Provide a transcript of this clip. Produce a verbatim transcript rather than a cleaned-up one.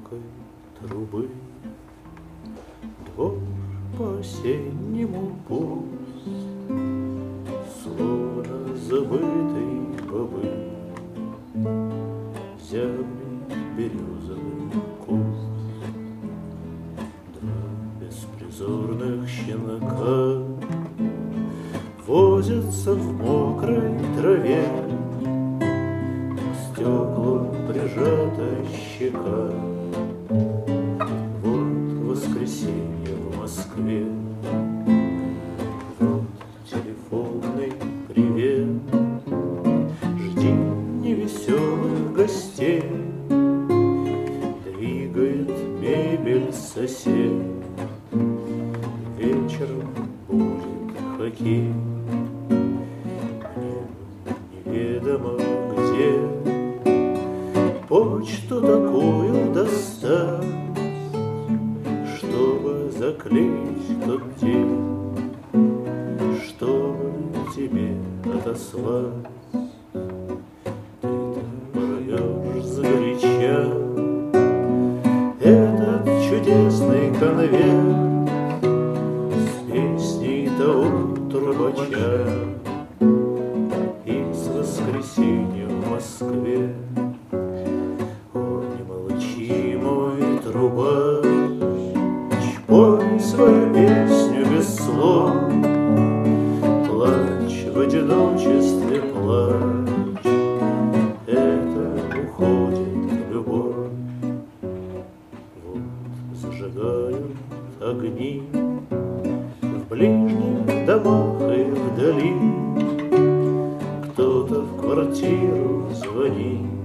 звонкой трубы. Двор по-осеннему пуст, словно забытый бобы. Зябнет березовый куст. Два беспризорных щенка возятся в мокрой траве, к стеклу прижата щека. Вот воскресенье в Москве, вот телефонный привет. Жди невеселых гостей, двигает мебель сосед. Вечером будет хоккей. Неведомо где почту такую достать, чтобы заклеить тот день, чтобы тебе отослать. Ты-то порвешь сгоряча этот чудесный конверт с песней того трубача из воскресенья в Москве. О, не молчи, мой трубач, пой свою песню без слов. Плачь в одиночестве, плачь, это уходит любовь. Вот зажигают огни в ближних домах и вдали. Кто-то в квартиру звонит,